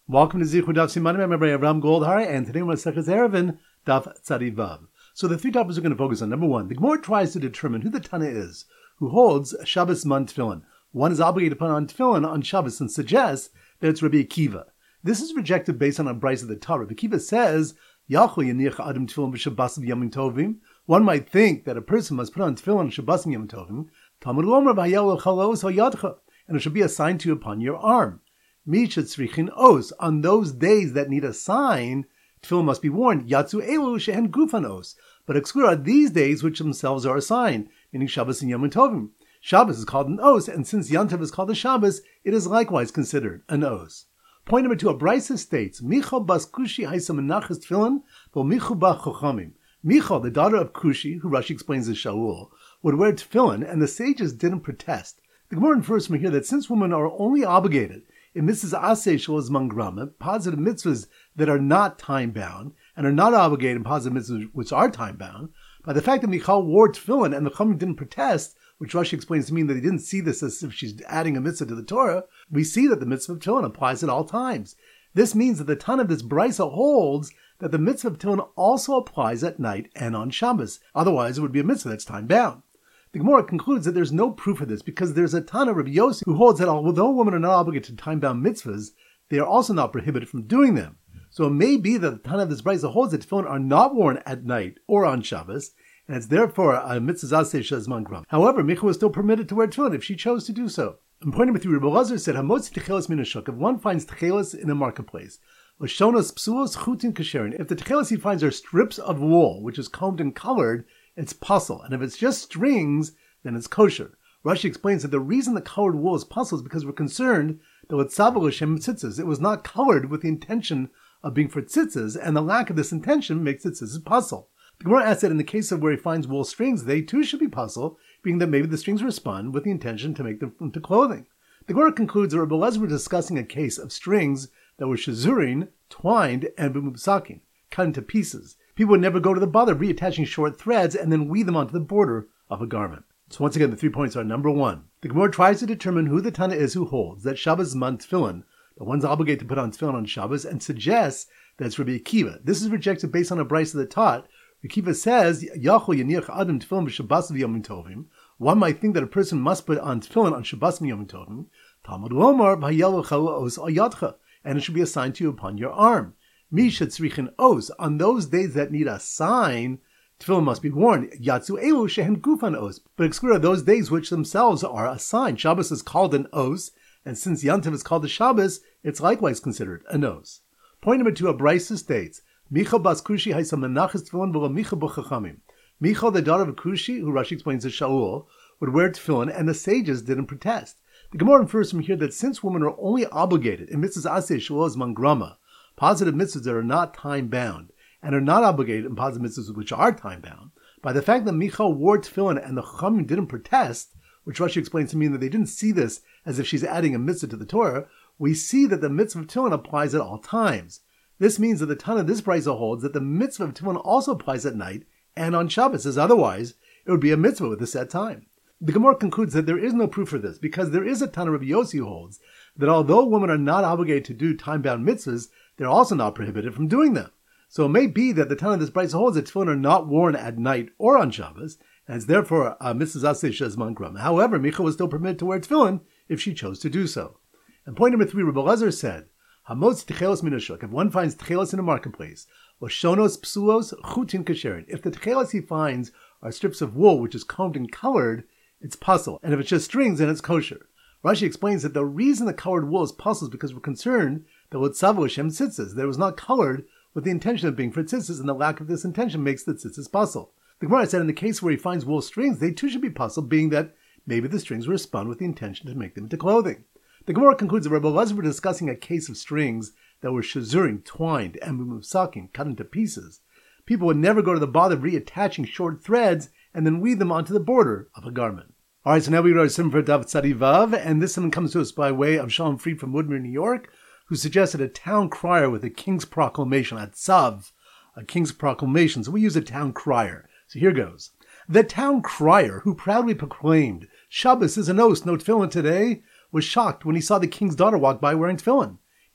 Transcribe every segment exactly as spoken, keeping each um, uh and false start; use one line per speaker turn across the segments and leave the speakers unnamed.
Welcome to Zichud Daf Simanim. I'm Rabbi Avram Goldhar, and today we're Masechus Eruvin Daf Tzadi Vav. So the three topics we're going to focus on. Number one, the Gemara tries to determine who the Tana is who holds Shabbos man tefillin. One is obligated to put on tefillin on Shabbos and suggests that it's Rabbi Akiva. This is rejected based on a brayso of the Torah. Rabbi Akiva says, "Yachol yaniach adam tefillin b'Shabbosim yamim tovim." One might think that a person must put on tefillin on Shabbosim yamim tovim. Talmud lomer v'hayel chalos hayadcha, and it should be assigned to you upon your arm. Os, on those days that need a sign, tefillin must be worn. Yatsu elu shehen gufan os, but exclude are these days which themselves are a sign, meaning Shabbos and Yom Tovim. Shabbos is called an os, and since Yom Tov is called a Shabbos, it is likewise considered an os. Point number two, a brayso states, Michal bas Kushi haisa menachas tefillin, vo Michu ba chochamim. Michal, the daughter of Kushi, who Rashi explains as Shaul, would wear tefillin, and the sages didn't protest. The Gemara infers from here that since women are only obligated in mitzvahs aseh shalaz mangrama, positive mitzvahs that are not time-bound, and are not obligated in positive mitzvahs which are time-bound, by the fact that Michal wore tefillin and the Chachamim didn't protest, which Rashi explains to mean that he didn't see this as if she's adding a mitzvah to the Torah, we see that the mitzvah of tefillin applies at all times. This means that the Tana of this brayso holds that the mitzvah of tefillin also applies at night and on Shabbos. Otherwise, it would be a mitzvah that's time-bound. The Gemara concludes that there's no proof of this because there's a Tana, Rabbi Yossi, who holds that although women are not obligated to time-bound mitzvahs, they are also not prohibited from doing them. So it may be that the Tana of this brayso holds that tefillin are not worn at night or on Shabbos, and it's therefore a mitzvah aseh shazman gram. However, Michal was still permitted to wear tefillin if she chose to do so. And point number three, Rabbi Elazar said, "Hamotzi techelos min hashuk." If one finds techelos in a marketplace, l'shonos psuos chutin kasherin. If the techelos he finds are strips of wool which is combed and colored, it's puzzle, and if it's just strings, then it's kosher. Rashi explains that the reason the colored wool is puzzle is because we're concerned that with tzavul l'shem tzitzis, it was not colored with the intention of being for tzitzis, and the lack of this intention makes it tzitzis puzzle. The Gemara asks that in the case of where he finds wool strings, they too should be puzzle, being that maybe the strings were spun with the intention to make them into clothing. The Gemara concludes that Rabbi Elazar was discussing a case of strings that were shazurin, twined, and b'mupsakin, cut into pieces. People would never go to the bother of reattaching short threads and then weave them onto the border of a garment. So once again, the three points are: number one, the Gemara tries to determine who the Tana is who holds that Shabbos man tefillin, the one's obligated to put on tefillin on Shabbos, and suggests that it's Rabbi Akiva. This is rejected based on a brayso that taught. Rabbi Akiva says, Yachol yaniach adam tefillin b'Shabbosim yamim tovim. One might think that a person must put on tefillin on Shabbosim yamim tovim. Talmud lomar v'hayel chalos ayadcha, and it should be assigned to you upon your arm. Misha tzrichin os, on those days that need a sign, tefillin must be worn. Yatsu elu shehen gufan os, but exclude are those days which themselves are a sign. Shabbos is called an os, and since Yom Tov is called a Shabbos, it's likewise considered an os. Point number two, a brayso states, Michal bas Kushi haisa menachas tefillin v'lo Michal b'chachamim. Michal, the daughter of Kushi, who Rashi explains as Shaul, would wear tefillin, and the sages didn't protest. The Gemara infers from here that since women are only obligated in mitzvahs aseh shalaz mangrama, positive mitzvahs that are not time-bound, and are not obligated in positive mitzvahs which are time-bound, by the fact that Michal wore tefillin and the Chachamim didn't protest, which Rashi explains to mean that they didn't see this as if she's adding a mitzvah to the Torah, we see that the mitzvah of tefillin applies at all times. This means that the Tana of this brayso holds that the mitzvah of tefillin also applies at night and on Shabbos, as otherwise it would be a mitzvah with a set time. The Gemara concludes that there is no proof for this, because there is a Tana Rabbi Yossi who holds that although women are not obligated to do time-bound mitzvahs, they're also not prohibited from doing them. So it may be that the Tana of this brayso holds that tefillin are not worn at night or on Shabbos, and it's therefore a mitzvah aseh shazman gram. However, Michal was still permitted to wear tefillin if she chose to do so. And point number three, Rabbi Elazar said, Hamotzi techelos min hashuk. If one finds techelos in a marketplace, l'shonos psuos chutin kasherin. If the techelos he finds are strips of wool which is combed and colored, it's puzzle. And if it's just strings, then it's kosher. Rashi explains that the reason the colored wool is puzzle is because we're concerned that with tzavul l'shem tzitzis, that it was not colored with the intention of being for tzitzis, and the lack of this intention makes the tzitzis puzzle. The Gemara said in the case where he finds wool strings, they too should be puzzle, being that maybe the strings were spun with the intention to make them into clothing. The Gemara concludes that Rabbi Elazar were discussing a case of strings that were shazuring, twined, and b'mupsakin, cut into pieces. People would never go to the bother of reattaching short threads and then weave them onto the border of a garment. All right, so now we go to Simon for Daf Tzadi Vav, and this one comes to us by way of Shalom Fried from Woodmere, New York, who suggested a town crier with a king's proclamation, a tzav, a king's proclamation. So we use a town crier. So here goes. The town crier, who proudly proclaimed, Shabbos is an os, no tefillin today, was shocked when he saw the king's daughter walk by wearing tefillin.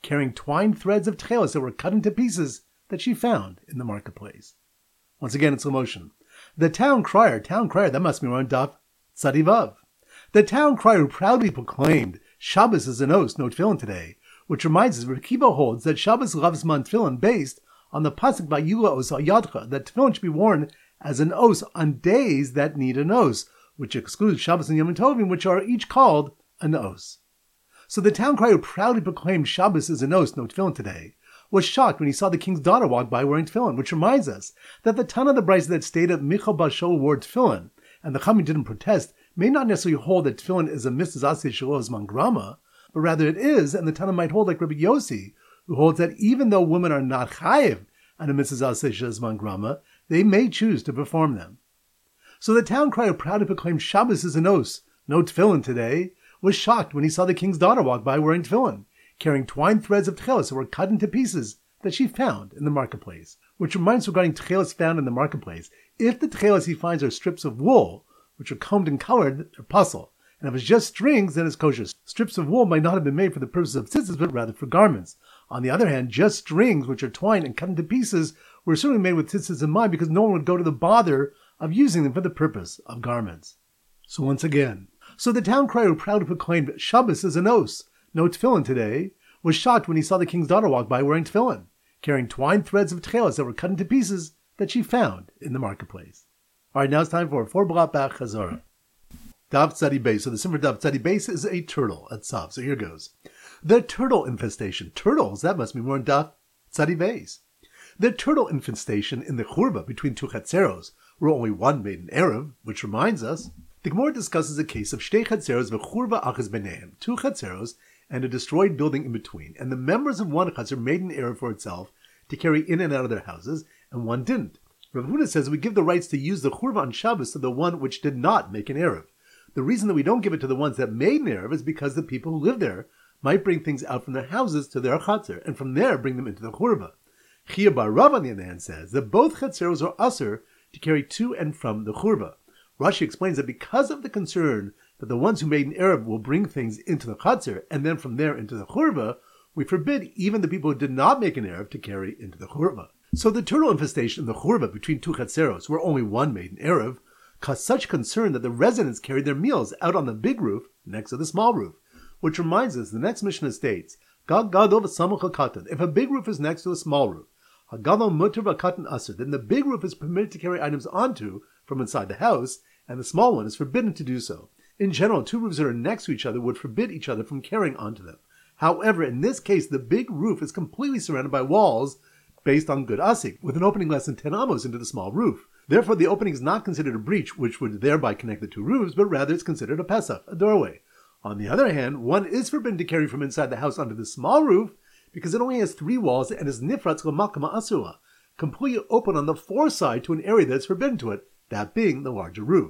carrying twined threads of tchelos that were cut into pieces that she found in the marketplace. Once again in slow motion. The town crier, town crier, that must be on Daf Tzadi Vav. The town crier who proudly proclaimed Shabbos is an os, no tefillin today, which reminds us Reb Kiva holds that Shabbos loves man tefillin based on the pasuk by Yula os Yadcha, that tefillin should be worn as an os on days that need an os, which excludes Shabbos and Yom Tovim, which are each called an os. So the town crier who proudly proclaimed Shabbos is an os, no tefillin today, was shocked when he saw the king's daughter walk by wearing tefillin, which reminds us that the Tana of the Brisa that stated Michal Bashol wore tefillin, and the Chachamim didn't protest, may not necessarily hold that tefillin is a mitzvah aseh shelo zman grama, but rather it is, and the Tana might hold like Rabbi Yossi, who holds that even though women are not chayiv on a mitzvah aseh shelo zman grama, they may choose to perform them. So the town crier proudly proclaimed Shabbos is an os, no tefillin today, was shocked when he saw the king's daughter walk by wearing tefillin, carrying twined threads of tchelos that were cut into pieces that she found in the marketplace. Which reminds regarding tchelos found in the marketplace, if the tchelos he finds are strips of wool, which are combed and colored, they're puzzle. And if it's just strings, then it's kosher. Strips of wool might not have been made for the purpose of tzitzis, but rather for garments. On the other hand, just strings, which are twined and cut into pieces, were certainly made with tzitzis in mind because no one would go to the bother of using them for the purpose of garments. So once again, so the town crier who proudly proclaimed Shabbos is an os, no tefillin today, was shocked when he saw the king's daughter walk by wearing tefillin, carrying twined threads of tchelos that were cut into pieces that she found in the marketplace. All right, now it's time for four blat bach chazara. Daf Tzadi Beis. So the sim for Daf Tzadi Beis is a turtle at Tzav. So here goes. The turtle infestation. Turtles, that must be more in Daf Tzadi Beis. The turtle infestation in the churba between two chatzeros, where only one made an erev, which reminds us, the Gemara discusses a case of shtei chatzeros v'churba achas b'neim, two chatzeros and a destroyed building in between, and the members of one chatzer made an erev for itself to carry in and out of their houses, and one didn't. Rav Huna says we give the rights to use the churva on Shabbos to the one which did not make an erev. The reason that we don't give it to the ones that made an erev is because the people who live there might bring things out from their houses to their chatzer, and from there bring them into the churva. Chia bar Rav on the other hand says that both chatzeros are usher to carry to and from the churva. Rashi explains that because of the concern that the ones who made an erev will bring things into the chatzer and then from there into the churva, we forbid even the people who did not make an erev to carry into the churva. So the turtle infestation in the churva between two chatzeros, where only one made an erev, caused such concern that the residents carried their meals out on the big roof next to the small roof. Which reminds us, the next Mishnah states, Gad gadol v'samuch hakatan. If a big roof is next to a small roof, hagadol muter v'katan aser, then the big roof is permitted to carry items onto from inside the house, and the small one is forbidden to do so. In general, two roofs that are next to each other would forbid each other from carrying onto them. However, in this case, the big roof is completely surrounded by walls based on good asik, with an opening less than ten amos into the small roof. Therefore, the opening is not considered a breach, which would thereby connect the two roofs, but rather it's considered a pesach, a doorway. On the other hand, one is forbidden to carry from inside the house onto the small roof, because it only has three walls and is nifratz l'makama asura, completely open on the four side to an area that is forbidden to it, that being the larger roof.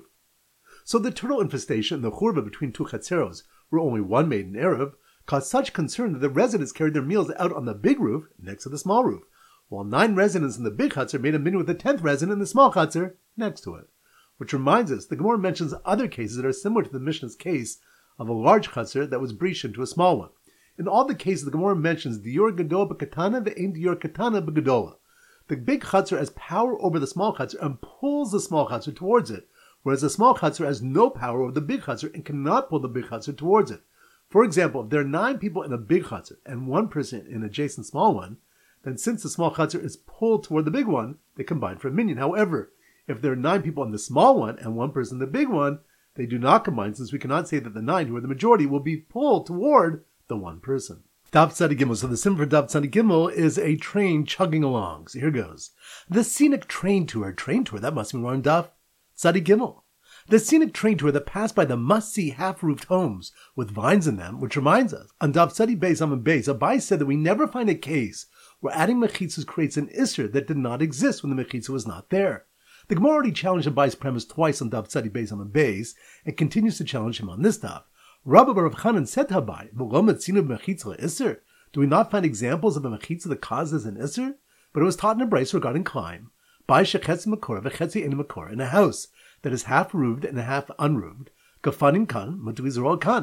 So the turtle infestation in the churva between two chatzeros, where only one made an erev, caused such concern that the residents carried their meals out on the big roof next to the small roof, while nine residents in the big chatzer made a minyan with the tenth resident in the small chatzer next to it. Which reminds us, the Gemara mentions other cases that are similar to the Mishnah's case of a large chatzer that was breached into a small one. In all the cases, the Gemara mentions dior gadol b'katana ve'ein dior katana b'gadola. The big chatzer has power over the small chatzer and pulls the small chatzer towards it, whereas the small chatzer has no power over the big chatzer and cannot pull the big chatzer towards it. For example, if there are nine people in a big chatzer and one person in an adjacent small one, then since the small chatzer is pulled toward the big one, they combine for a minyan. However, if there are nine people in the small one and one person in the big one, they do not combine, since we cannot say that the nine, who are the majority, will be pulled toward the one person. Daf Tzadi Gimel. So the sim for Daf Tzadi Gimel is a train chugging along. So here goes. The scenic train tour. Train tour, that must be more in Daf Tzadi Gimel. The scenic train tour that passed by the must-see half-roofed homes with vines in them, which reminds us, on Daf Tzadi Beis Amud Beis, Abai said that we never find a case where adding mechitzas creates an isser that did not exist when the mechitza was not there. The Gemara already challenged Abai's premise twice on Daf Tzadi Beis Amud Beis, and continues to challenge him on this daf. Rabbi Bar Rav Chanan said to Abai, "V'lo metzinu b'mechitza isser." Do we not find examples of a mechitza that causes an isser? But it was taught in a brayso regarding climb. By shechetzi makor v'chetzi ein makor, in a house that is half roofed and half unroofed. Gafanim kan, mutavizerol kan.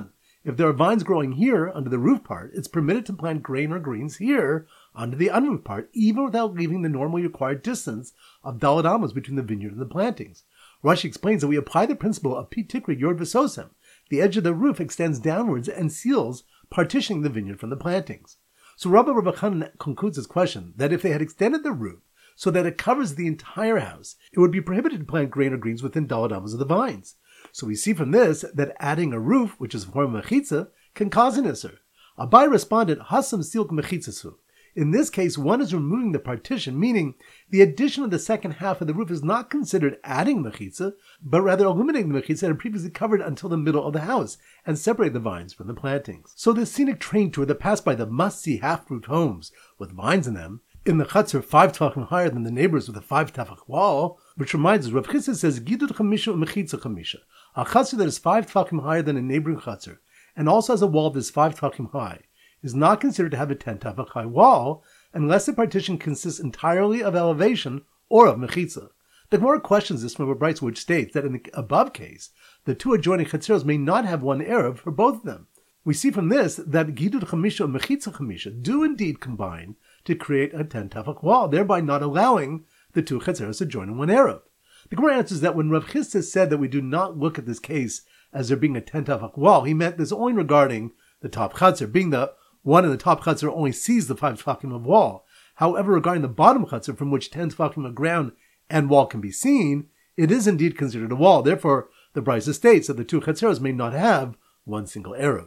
If there are vines growing here under the roof part, it's permitted to plant grain or greens here under the unroofed part, even without leaving the normally required distance of daled amos between the vineyard and the plantings. Rashi explains that we apply the principle of pi tikri yord v'sosem. The edge of the roof extends downwards and seals, partitioning the vineyard from the plantings. So Rabbi Rabbi Khan concludes his question that if they had extended the roof so that it covers the entire house, it would be prohibited to plant grain or greens within daled amos of the vines. So we see from this that adding a roof, which is a form of mechitza, can cause an isser. Abai responded, Hasam silk mechitzasu. In this case, one is removing the partition, meaning the addition of the second half of the roof is not considered adding mechitza, but rather eliminating the mechitza that had previously covered until the middle of the house and separate the vines from the plantings. So the scenic train tour that passed by the must-see half-roofed homes with vines in them, in the chutzner five tefachim higher than the neighbors with a five tefach wall, which reminds us, Rav Chisda says, Gidud chamisha umechitza chamisha, a chutzner that is five tefachim higher than a neighboring chutzner, and also has a wall that is five tefachim high, is not considered to have a ten tefach high wall unless the partition consists entirely of elevation or of mechitza. The Gemara questions this from a Brisa which states that in the above case, the two adjoining chetzeros may not have one erev for both of them. We see from this that Gidud chamisha and mechitza chamisha do indeed combine to create a ten tefach wall, thereby not allowing the two chetzeros to join in one erev. The Gemara answers that when Rav Chisda said that we do not look at this case as there being a ten tefach wall, he meant this only regarding the top chetzer, being the one in the top chutzner only sees the five tefachim of wall. However, regarding the bottom chutzner, from which ten tefachim of ground and wall can be seen, it is indeed considered a wall. Therefore, the Brisa states that the two chetzeros may not have one single erev.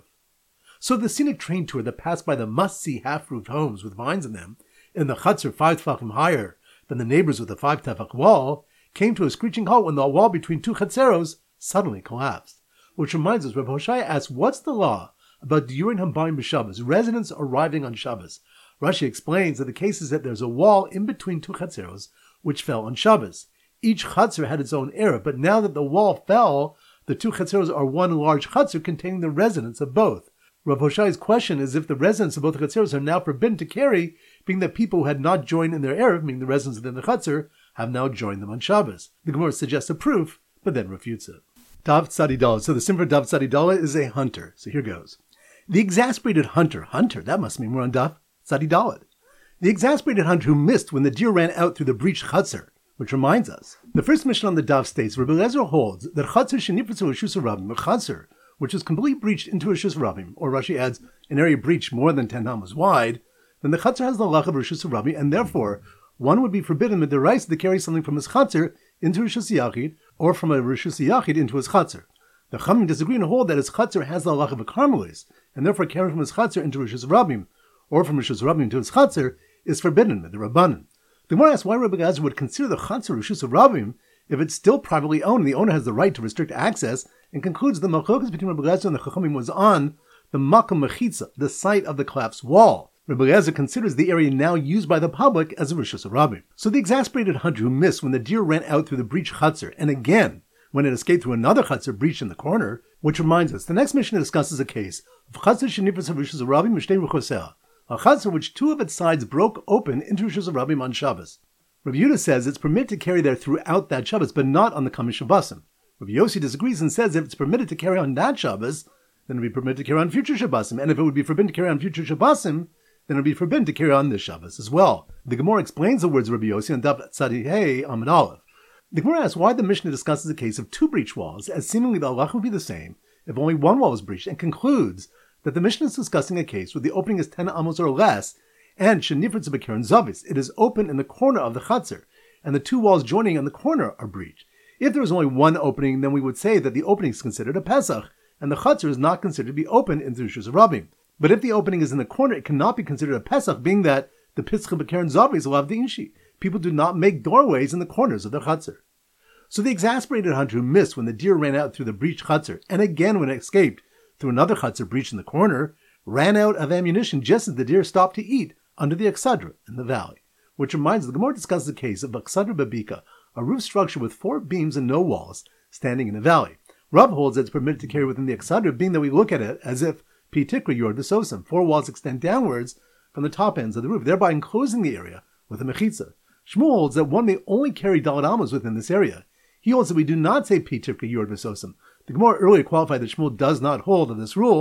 So the scenic train tour that passed by the must-see half-roofed homes with vines in them, in the chutzner five tefachim higher than the neighbors with the five tefach wall, came to a screeching halt when the wall between two chetzeros suddenly collapsed. Which reminds us, Reb Hoshai asks, what's the law about Yurin Hambayim b'Shabbos, residents arriving on Shabbos? Rashi explains that the case is that there's a wall in between two chatzeros which fell on Shabbos. Each chatzer had its own erev, but now that the wall fell, the two chatzeros are one large chatzer containing the residents of both. Rav Hoshai's question is if the residents of both chatzeros are now forbidden to carry, being that people who had not joined in their erev, meaning the residents within the chatzer, have now joined them on Shabbos. The Gemara suggests a proof, but then refutes it. Dav Tzadi Dalet. So the sim for Dav Tzadi Dalet is a hunter. So here goes. The exasperated hunter, hunter, that must mean we're on Daf Tzadi Dalet. The exasperated hunter who missed when the deer ran out through the breached chutzner, which reminds us, the first mission on the Daf states, Rebbe Eliezer holds that chutzner shenifritzu reshus harabim, a chutzner which is completely breached into reshus harabim, or Rashi adds, an area breached more than ten amos wide, then the chutzner has the halach of reshus harabim, and therefore one would be forbidden with the rights to carry something from his chutzner into reshus yachid, or from a reshus yachid into his chutzner. The Chachamim disagree and hold that his chutzner has the halach of a karmelis, and therefore carrying from his chutzner into reshus harabim, or from reshus harabim to his chutzner, is forbidden with the Rabbanan. The Gemara asks why Rebbe Eliezer would consider the chutzner reshus harabim if it's still privately owned and the owner has the right to restrict access, and concludes the machlokas between Rebbe Eliezer and the Chachamim was on the makom mechitza, the site of the collapsed wall. Rebbe Eliezer considers the area now used by the public as a reshus harabim. So the exasperated hunter who missed when the deer ran out through the breached chutzner, and again when it escaped through another chutzner breached in the corner, which reminds us, the next mission discusses a case of chutzner shenifritz reshus harabim mishtei ruchosea, a chutzner which two of its sides broke open into reshus harabim on Shabbos. Rabbi Yehuda says it's permitted to carry there throughout that Shabbos, but not on the coming Shabbosim. Rabbi Yossi disagrees and says if it's permitted to carry on that Shabbos, then it would be permitted to carry on future Shabbosim, and if it would be forbidden to carry on future Shabbosim, then it would be forbidden to carry on this Shabbos as well. The Gemara explains the words of Rabbi Yossi on Daf Tzadi Hey Amud Aleph. The Gemara asks why the Mishnah discusses a case of two breached walls, as seemingly the halach would be the same if only one wall was breached, and concludes that the Mishnah is discussing a case where the opening is ten amos or less, and shenifritz b'keren zavis, it is open in the corner of the chutzner, and the two walls joining on the corner are breached. If there was only one opening, then we would say that the opening is considered a Pesach, and the chutzner is not considered to be open in reshus harabim. But if the opening is in the corner, it cannot be considered a Pesach, being that the pischa b'keren zavis lav d'inshi. People do not make doorways in the corners of their chutzner. So the exasperated hunter who missed when the deer ran out through the breached chutzner, and again when it escaped through another chutzner breached in the corner, ran out of ammunition just as the deer stopped to eat under the Aksadra in the valley. Which reminds us, the Gemara discusses the case of Aksadra Babika, a roof structure with four beams and no walls, standing in a valley. Rav holds that it's permitted to carry within the Aksadra, being that we look at it as if Pi Tikri Yord V'Sosam, four walls extend downwards from the top ends of the roof, thereby enclosing the area with a mechitza. Shmuel holds that one may only carry daled amos within this area. He holds that we do not say Pi Tikri Yord V'Sosam. The Gemara earlier qualified that Shmuel does not hold of this rule,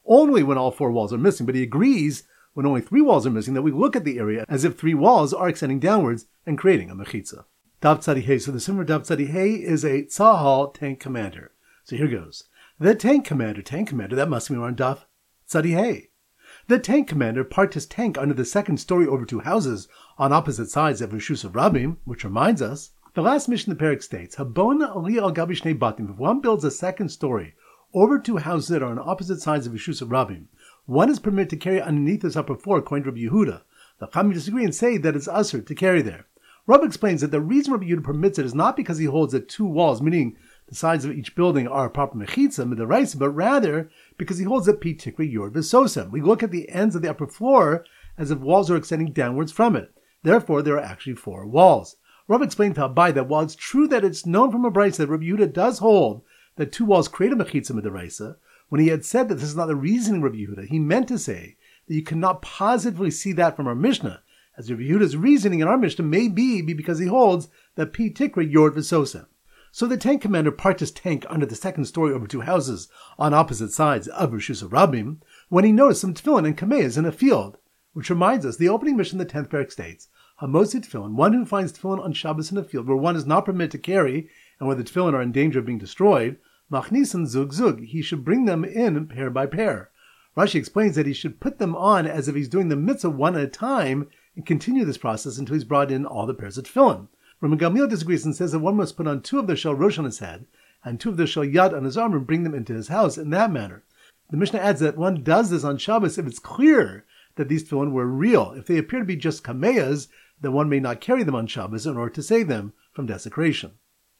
only when all four walls are missing, but he agrees when only three walls are missing that we look at the area as if three walls are extending downwards and creating a mechitza. Dav Tzadi Hey. So the Simmer Dav Tzadi Hey is a Tzahal tank commander. So here goes. The tank commander, tank commander, that must be around Dav Tzadi Hey. The tank commander parked his tank under the second story over two houses on opposite sides of Rishus Rabim, which reminds us, the last mission in the Perek states, Habon Ali al Gabi Shnei Batim. If one builds a second story over two houses that are on opposite sides of Rishus Rabim, one is permitted to carry underneath this upper floor, according to Rabbi Yehuda. The Chachamim disagree and say that it's usher to carry there. Rav explains that the reason Rabbi Yehuda permits it is not because he holds that two walls, meaning the sides of each building, are a proper mechitza, midaraisa, but rather because he holds that pi tikri yor v'sosem. We look at the ends of the upper floor as if walls are extending downwards from it. Therefore, there are actually four walls. Rav explained to Abai that while it's true that it's known from a brayso that Rabbi Yehuda does hold that two walls create a mechitza midaraisa, when he had said that this is not the reasoning of Rabbi Yehuda, he meant to say that you cannot positively see that from our Mishnah, as Rabbi Yehuda's reasoning in our Mishnah may be, be because he holds that pi tikri yor v'sosem. So the tank commander parked his tank under the second story over two houses on opposite sides of Rishus Rabim when he noticed some tefillin and kameas in a field, which reminds us, the opening mission in the tenth Perek states, Hamosi tefillin, one who finds tefillin on Shabbos in a field where one is not permitted to carry and where the tefillin are in danger of being destroyed, machnisan zug zug, he should bring them in pair by pair. Rashi explains that he should put them on as if he's doing the mitzvah one at a time and continue this process until he's brought in all the pairs of tefillin. Rabbi Gamliel disagrees and says that one must put on two of the shel rosh on his head and two of the shel yad on his arm and bring them into his house in that manner. The Mishnah adds that one does this on Shabbos if it's clear that these tefillin were real. If they appear to be just kameas, then one may not carry them on Shabbos in order to save them from desecration.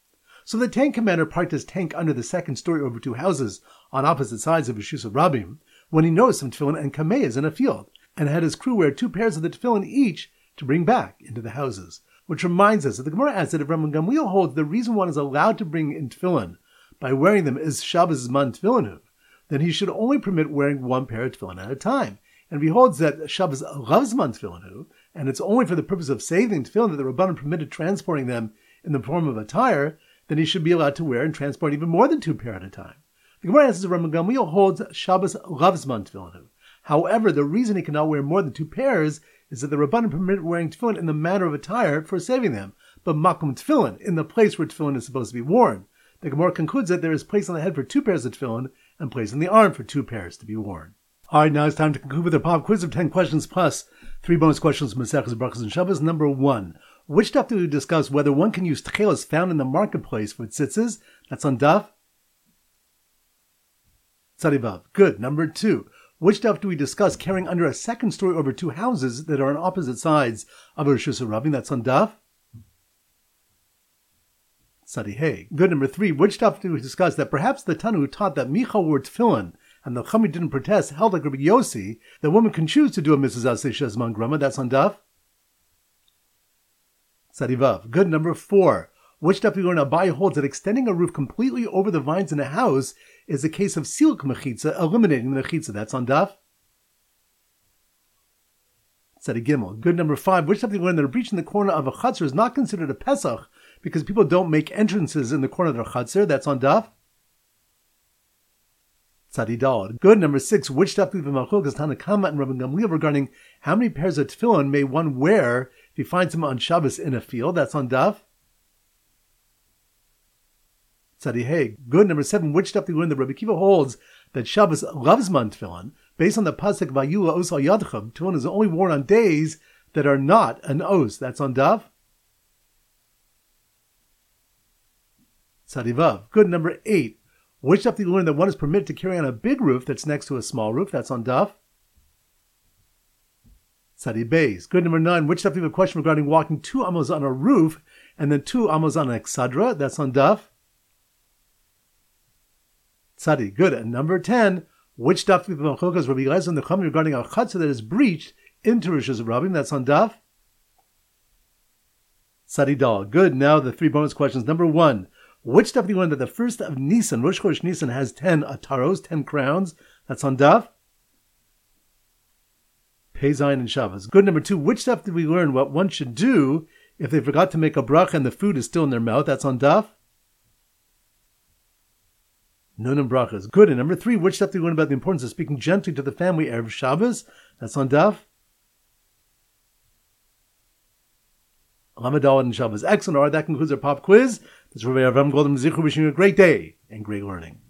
So the tank commander parked his tank under the second story over two houses on opposite sides of Rishus Rabim when he noticed some tefillin and kameas in a field, and had his crew wear two pairs of the tefillin each to bring back into the houses. Which reminds us that the Gemara adds that if Rabbi Gamliel holds the reason one is allowed to bring in tefillin by wearing them is Shabbos Zman Tefillinu, then he should only permit wearing one pair of tefillin at a time. And if he holds that Shabbos Rav Zman Tefillinu, and it's only for the purpose of saving tefillin that the Rabbanan permitted transporting them in the form of attire, then he should be allowed to wear and transport even more than two pair at a time. The Gemara answers that Rabbi Gamliel holds Shabbos Rav Zman Tefillinu. However, the reason he cannot wear more than two pairs is that the Rabbanan permitted wearing tefillin in the manner of attire for saving them, but makom tefillin, in the place where tefillin is supposed to be worn. The Gemara concludes that there is place on the head for two pairs of tefillin and place on the arm for two pairs to be worn. All right, now it's time to conclude with our pop quiz of ten questions plus three bonus questions from Maseches Brachos and Shabbos. Number one, which daf do we discuss whether one can use tchelas found in the marketplace for tzitzis? That's on daf Tzadi Vav. Good. Number two, which daf do we discuss carrying under a second story over two houses that are on opposite sides of a Rishus Rabim? That's on daf Tzadi Hey. Good. Number three, which daf do we discuss that perhaps the Tanu who taught that Micha wore tefillin and the Chachamim didn't protest held like Rabbi Yossi that woman can choose to do a mitzvah aseh shezman grama? That's on daf Tzadi Vav. Good. Number four, which daf do we learn Abai holds that extending a roof completely over the vines in a house is a case of silk mechitza, eliminating the mechitza? That's on daf Tzadi Gimel. Good. Number five, which daf do we learn that a breach in the corner of a chutzner is not considered a Pesach because people don't make entrances in the corner of their chutzner? That's on daf Tzadi Daled. Good. Number six, which daf do we learn Malchus Tanakama and Rabbi Gamliel regarding how many pairs of tefillin may one wear if he finds them on Shabbos in a field? That's on daf Tzadi Hey. Good. Number seven, which daf do we learn that Rabbi Kiva holds that Shabbos loves man tefillin based on the pasuk Vayula Os Al Yadchem? Tefillin is only worn on days that are not an os. That's on daf Tzadi Vav. Good. Number eight, which daf do we learn that one is permitted to carry on a big roof that's next to a small roof? That's on daf Tzadi Beis. Good. Number nine, which daf do we have a question regarding walking two amos on a roof and then two amos on an eksadra? That's on daf Tzadi. Good. And number ten, which daf do we have Malchus Rabbi Eliezer and the Chachamim regarding a chutzner that is breached into Rishus Rabim? That's on daf Tzadi Dal. Good. Now the three bonus questions. Number one, which daf do we learn that the first of Nisan, Rosh Chodesh Nisan, has ten ataros, ten crowns? That's on daf Pei Zayin and Shabbos. Good. Number two, which daf did we learn what one should do if they forgot to make a bracha and the food is still in their mouth? That's on daf Nun and brachas. Good. And number three, which step do you learn about the importance of speaking gently to the family erev Shabbos? That's on Daf Lamed and Shabbos. Excellent. All right, that concludes our pop quiz. This is Rabbi Avram Goldman Zichu wishing you a great day and great learning.